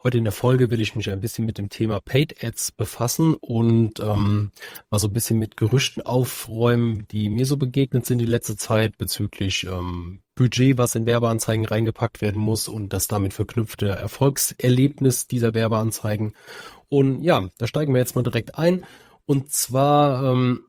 Heute in der Folge will ich mich ein bisschen mit dem Thema Paid Ads befassen und mal so ein bisschen mit Gerüchten aufräumen, die mir so begegnet sind die letzte Zeit bezüglich Budget, was in Werbeanzeigen reingepackt werden muss und das damit verknüpfte Erfolgserlebnis dieser Werbeanzeigen. Und ja, da steigen wir jetzt mal direkt ein. Und zwar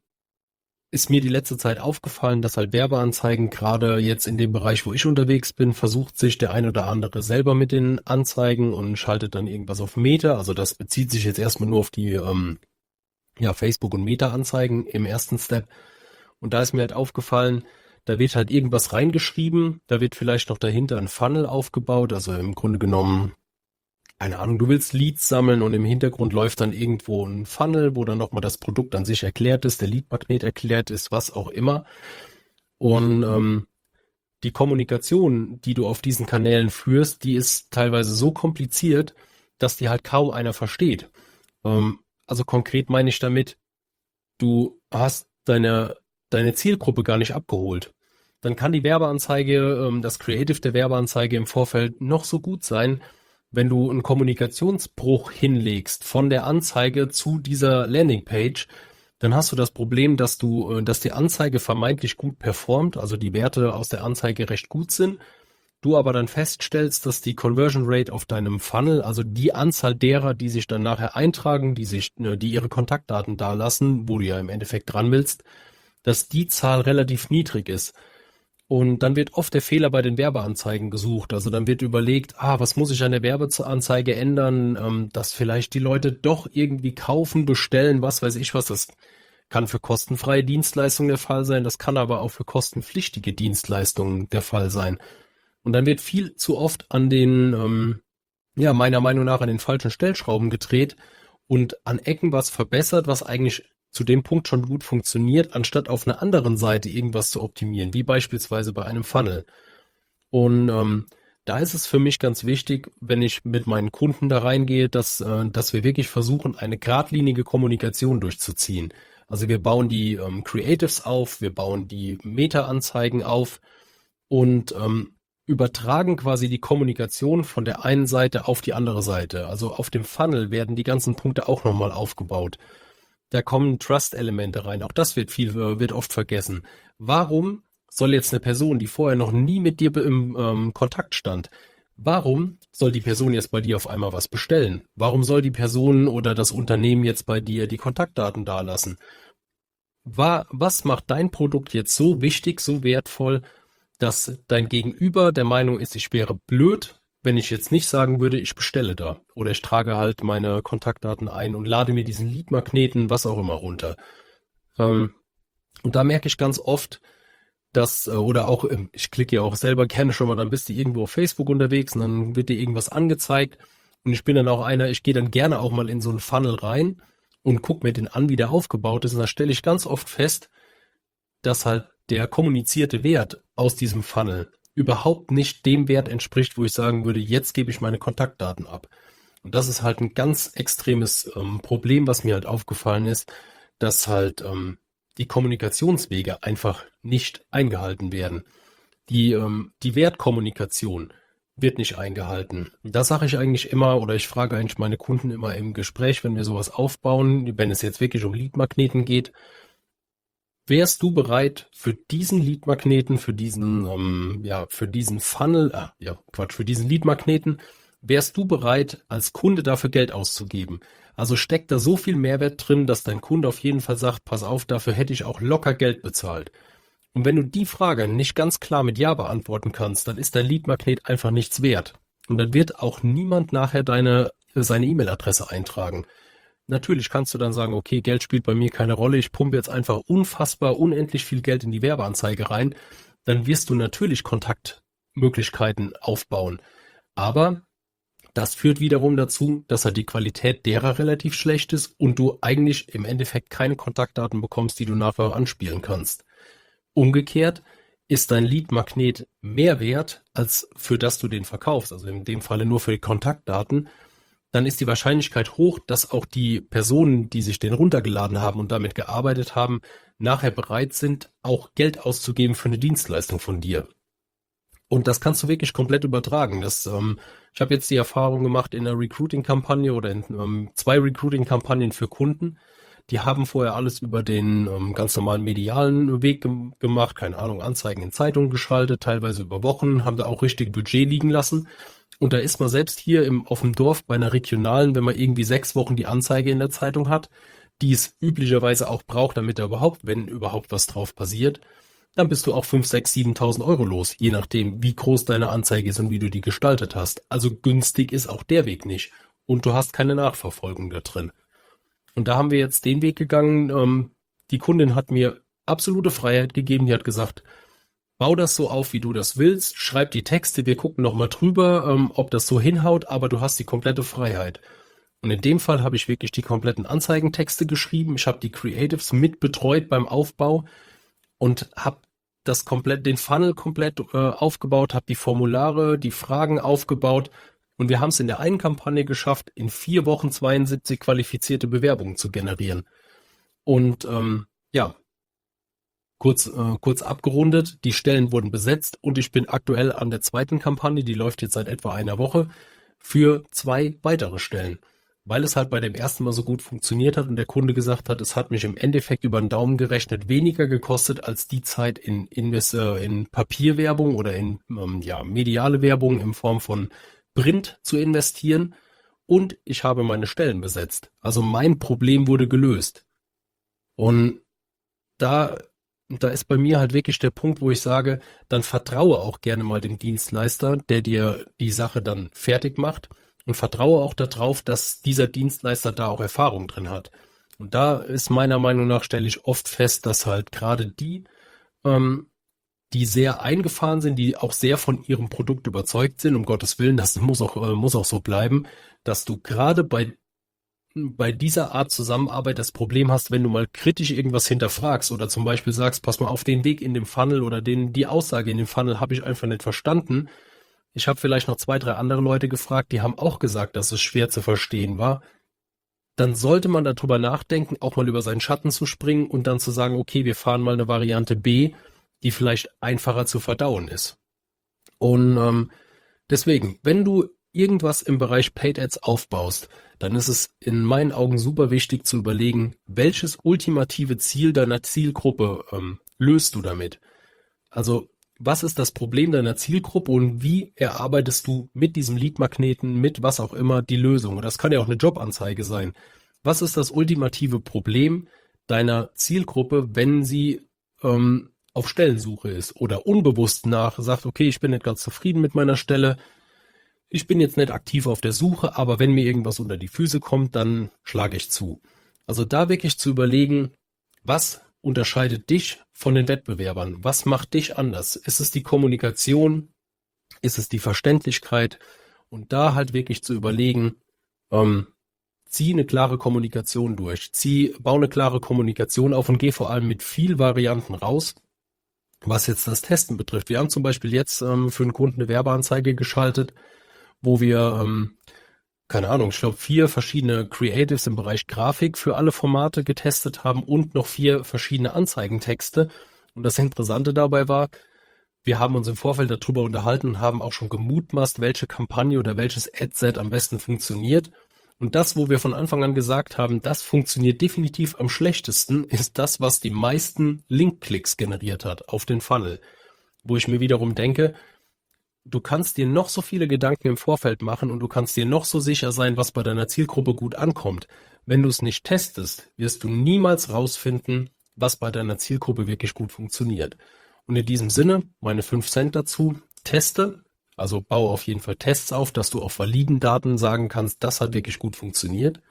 ist mir die letzte Zeit aufgefallen, dass halt Werbeanzeigen gerade jetzt in dem Bereich, wo ich unterwegs bin, versucht sich der ein oder andere selber mit den Anzeigen und schaltet dann irgendwas auf Meta. Also das bezieht sich jetzt erstmal nur auf die Facebook- und Meta-Anzeigen im ersten Step. Und da ist mir halt aufgefallen, da wird halt irgendwas reingeschrieben, da wird vielleicht noch dahinter ein Funnel aufgebaut, also im Grunde genommen keine Ahnung, du willst Leads sammeln und im Hintergrund läuft dann irgendwo ein Funnel, wo dann nochmal das Produkt an sich erklärt ist, der Leadmagnet erklärt ist, was auch immer. Und die Kommunikation, die du auf diesen Kanälen führst, die ist teilweise so kompliziert, dass die halt kaum einer versteht. Also konkret meine ich damit, du hast deine Zielgruppe gar nicht abgeholt. Dann kann die Werbeanzeige, das Creative der Werbeanzeige im Vorfeld noch so gut sein. Wenn du einen Kommunikationsbruch hinlegst von der Anzeige zu dieser Landingpage, dann hast du das Problem, dass die Anzeige vermeintlich gut performt, also die Werte aus der Anzeige recht gut sind, du aber dann feststellst, dass die Conversion Rate auf deinem Funnel, also die Anzahl derer, die sich dann nachher eintragen, die ihre Kontaktdaten dalassen, wo du ja im Endeffekt dran willst, dass die Zahl relativ niedrig ist. Und dann wird oft der Fehler bei den Werbeanzeigen gesucht. Also dann wird überlegt, was muss ich an der Werbeanzeige ändern, dass vielleicht die Leute doch irgendwie kaufen, bestellen, was weiß ich was. Das kann für kostenfreie Dienstleistungen der Fall sein, das kann aber auch für kostenpflichtige Dienstleistungen der Fall sein. Und dann wird viel zu oft an den, meiner Meinung nach an den falschen Stellschrauben gedreht und an Ecken was verbessert, was eigentlich zu dem Punkt schon gut funktioniert, anstatt auf einer anderen Seite irgendwas zu optimieren, wie beispielsweise bei einem Funnel. Und da ist es für mich ganz wichtig, wenn ich mit meinen Kunden da reingehe, dass wir wirklich versuchen, eine geradlinige Kommunikation durchzuziehen. Also wir bauen die Creatives auf, wir bauen die Meta-Anzeigen auf und übertragen quasi die Kommunikation von der einen Seite auf die andere Seite. Also auf dem Funnel werden die ganzen Punkte auch nochmal aufgebaut. Da kommen Trust-Elemente rein. Auch das wird oft vergessen. Warum soll jetzt eine Person, die vorher noch nie mit dir im Kontakt stand, warum soll die Person jetzt bei dir auf einmal was bestellen? Warum soll die Person oder das Unternehmen jetzt bei dir die Kontaktdaten dalassen? Was macht dein Produkt jetzt so wichtig, so wertvoll, dass dein Gegenüber der Meinung ist, ich wäre blöd, wenn ich jetzt nicht sagen würde, ich bestelle da oder ich trage halt meine Kontaktdaten ein und lade mir diesen Leadmagneten, was auch immer runter. Und da merke ich ganz oft, oder auch, ich klicke ja auch selber gerne schon mal, dann bist du irgendwo auf Facebook unterwegs und dann wird dir irgendwas angezeigt und ich bin dann auch ich gehe dann gerne auch mal in so einen Funnel rein und gucke mir den an, wie der aufgebaut ist und da stelle ich ganz oft fest, dass halt der kommunizierte Wert aus diesem Funnel überhaupt nicht dem Wert entspricht, wo ich sagen würde, jetzt gebe ich meine Kontaktdaten ab. Und das ist halt ein ganz extremes Problem, was mir halt aufgefallen ist, dass halt die Kommunikationswege einfach nicht eingehalten werden. Die Wertkommunikation wird nicht eingehalten. Da sage ich eigentlich immer, oder ich frage eigentlich meine Kunden immer im Gespräch, wenn wir sowas aufbauen, wenn es jetzt wirklich um Leadmagneten geht, wärst du bereit für diesen Leadmagneten, für diesen Funnel, für diesen Leadmagneten, wärst du bereit, als Kunde dafür Geld auszugeben? Also steckt da so viel Mehrwert drin, dass dein Kunde auf jeden Fall sagt, pass auf, dafür hätte ich auch locker Geld bezahlt. Und wenn du die Frage nicht ganz klar mit Ja beantworten kannst, dann ist dein Leadmagnet einfach nichts wert. Und dann wird auch niemand nachher seine E-Mail-Adresse eintragen. Natürlich kannst du dann sagen, okay, Geld spielt bei mir keine Rolle, ich pumpe jetzt einfach unendlich viel Geld in die Werbeanzeige rein, dann wirst du natürlich Kontaktmöglichkeiten aufbauen. Aber das führt wiederum dazu, dass halt die Qualität derer relativ schlecht ist und du eigentlich im Endeffekt keine Kontaktdaten bekommst, die du nachher anspielen kannst. Umgekehrt ist dein Leadmagnet mehr wert, als für das du den verkaufst, also in dem Falle nur für die Kontaktdaten, dann ist die Wahrscheinlichkeit hoch, dass auch die Personen, die sich den runtergeladen haben und damit gearbeitet haben, nachher bereit sind, auch Geld auszugeben für eine Dienstleistung von dir. Und das kannst du wirklich komplett übertragen. Ich habe jetzt die Erfahrung gemacht in einer Recruiting-Kampagne oder in 2 Recruiting-Kampagnen für Kunden. Die haben vorher alles über den ganz normalen medialen Weg gemacht, keine Ahnung, Anzeigen in Zeitungen geschaltet, teilweise über Wochen, haben da auch richtig Budget liegen lassen. Und da ist man selbst hier auf dem Dorf bei einer regionalen, wenn man irgendwie 6 Wochen die Anzeige in der Zeitung hat, die es üblicherweise auch braucht, damit da überhaupt, wenn überhaupt was drauf passiert, dann bist du auch 5, 6, 7.000 Euro los, je nachdem, wie groß deine Anzeige ist und wie du die gestaltet hast. Also günstig ist auch der Weg nicht. Und du hast keine Nachverfolgung da drin. Und da haben wir jetzt den Weg gegangen. Die Kundin hat mir absolute Freiheit gegeben. Die hat gesagt, bau das so auf, wie du das willst. Schreib die Texte. Wir gucken nochmal drüber, ob das so hinhaut. Aber du hast die komplette Freiheit. Und in dem Fall habe ich wirklich die kompletten Anzeigentexte geschrieben. Ich habe die Creatives mit betreut beim Aufbau und habe den Funnel komplett aufgebaut, habe die Formulare, die Fragen aufgebaut. Und wir haben es in der einen Kampagne geschafft, in 4 Wochen 72 qualifizierte Bewerbungen zu generieren. Und ja, kurz abgerundet, die Stellen wurden besetzt und ich bin aktuell an der zweiten Kampagne, die läuft jetzt seit etwa einer Woche, für 2 weitere Stellen. Weil es halt bei dem ersten Mal so gut funktioniert hat und der Kunde gesagt hat, es hat mich im Endeffekt über den Daumen gerechnet weniger gekostet als die Zeit in Papierwerbung oder in mediale Werbung in Form von Print zu investieren und ich habe meine Stellen besetzt. Also mein Problem wurde gelöst. Und da ist bei mir halt wirklich der Punkt, wo ich sage, dann vertraue auch gerne mal dem Dienstleister, der dir die Sache dann fertig macht und vertraue auch darauf, dass dieser Dienstleister da auch Erfahrung drin hat. Und da ist meiner Meinung nach, stelle ich oft fest, dass halt gerade die sehr eingefahren sind, die auch sehr von ihrem Produkt überzeugt sind, um Gottes Willen, das muss auch so bleiben, dass du gerade bei dieser Art Zusammenarbeit das Problem hast, wenn du mal kritisch irgendwas hinterfragst oder zum Beispiel sagst, pass mal auf, den Weg in dem Funnel oder die Aussage in dem Funnel habe ich einfach nicht verstanden. Ich habe vielleicht noch 2, 3 andere Leute gefragt, die haben auch gesagt, dass es schwer zu verstehen war. Dann sollte man darüber nachdenken, auch mal über seinen Schatten zu springen und dann zu sagen, okay, wir fahren mal eine Variante B, die vielleicht einfacher zu verdauen ist. Und deswegen, wenn du irgendwas im Bereich Paid Ads aufbaust, dann ist es in meinen Augen super wichtig zu überlegen, welches ultimative Ziel deiner Zielgruppe löst du damit. Also was ist das Problem deiner Zielgruppe und wie erarbeitest du mit diesem Lead-Magneten, mit was auch immer, die Lösung? Und das kann ja auch eine Jobanzeige sein. Was ist das ultimative Problem deiner Zielgruppe, wenn sie auf Stellensuche ist oder unbewusst sagt, okay, ich bin nicht ganz zufrieden mit meiner Stelle, ich bin jetzt nicht aktiv auf der Suche, aber wenn mir irgendwas unter die Füße kommt, dann schlage ich zu. Also da wirklich zu überlegen, was unterscheidet dich von den Wettbewerbern? Was macht dich anders? Ist es die Kommunikation? Ist es die Verständlichkeit? Und da halt wirklich zu überlegen, zieh eine klare Kommunikation durch, bau eine klare Kommunikation auf und geh vor allem mit viel Varianten raus, was jetzt das Testen betrifft. Wir haben zum Beispiel jetzt für einen Kunden eine Werbeanzeige geschaltet, wo wir, keine Ahnung, ich glaube 4 verschiedene Creatives im Bereich Grafik für alle Formate getestet haben und noch 4 verschiedene Anzeigentexte. Und das Interessante dabei war, wir haben uns im Vorfeld darüber unterhalten und haben auch schon gemutmaßt, welche Kampagne oder welches Adset am besten funktioniert. Und das, wo wir von Anfang an gesagt haben, das funktioniert definitiv am schlechtesten, ist das, was die meisten Link-Klicks generiert hat auf den Funnel. Wo ich mir wiederum denke, du kannst dir noch so viele Gedanken im Vorfeld machen und du kannst dir noch so sicher sein, was bei deiner Zielgruppe gut ankommt. Wenn du es nicht testest, wirst du niemals rausfinden, was bei deiner Zielgruppe wirklich gut funktioniert. Und in diesem Sinne, meine 5 Cent dazu, teste, also baue auf jeden Fall Tests auf, dass du auf validen Daten sagen kannst, das hat wirklich gut funktioniert.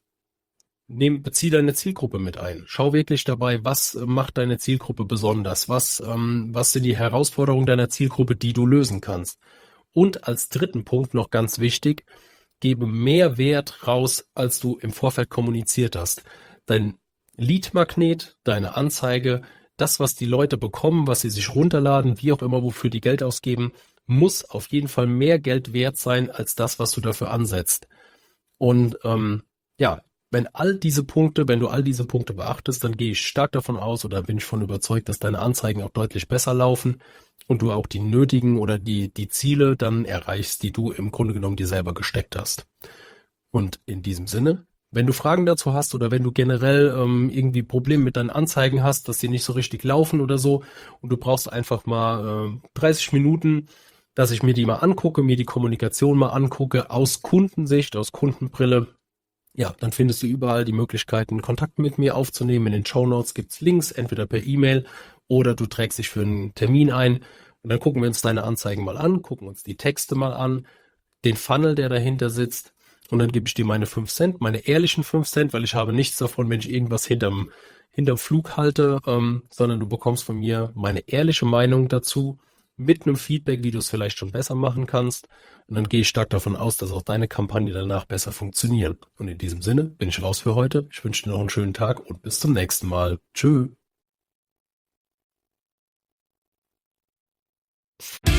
Bezieh deine Zielgruppe mit ein. Schau wirklich dabei, was macht deine Zielgruppe besonders? Was sind die Herausforderungen deiner Zielgruppe, die du lösen kannst? Und als dritten Punkt noch ganz wichtig, gebe mehr Wert raus, als du im Vorfeld kommuniziert hast. Dein Lead-Magnet, deine Anzeige, das, was die Leute bekommen, was sie sich runterladen, wie auch immer, wofür die Geld ausgeben, muss auf jeden Fall mehr Geld wert sein, als das, was du dafür ansetzt. Und ja, wenn du all diese Punkte beachtest, dann gehe ich stark davon aus oder bin ich von überzeugt, dass deine Anzeigen auch deutlich besser laufen und du auch die nötigen oder die Ziele dann erreichst, die du im Grunde genommen dir selber gesteckt hast. Und in diesem Sinne, wenn du Fragen dazu hast oder wenn du generell irgendwie Probleme mit deinen Anzeigen hast, dass die nicht so richtig laufen oder so und du brauchst einfach mal 30 Minuten, dass ich mir die mal angucke, mir die Kommunikation mal angucke, aus Kundensicht, aus Kundenbrille, ja, dann findest du überall die Möglichkeiten, Kontakt mit mir aufzunehmen. In den Shownotes gibt's Links, entweder per E-Mail oder du trägst dich für einen Termin ein und dann gucken wir uns deine Anzeigen mal an, gucken uns die Texte mal an, den Funnel, der dahinter sitzt und dann gebe ich dir meine 5 Cent, meine ehrlichen 5 Cent, weil ich habe nichts davon, wenn ich irgendwas hinterm Flug halte, sondern du bekommst von mir meine ehrliche Meinung dazu mit einem Feedback, wie du es vielleicht schon besser machen kannst. Und dann gehe ich stark davon aus, dass auch deine Kampagne danach besser funktioniert. Und in diesem Sinne bin ich raus für heute. Ich wünsche dir noch einen schönen Tag und bis zum nächsten Mal. Tschö.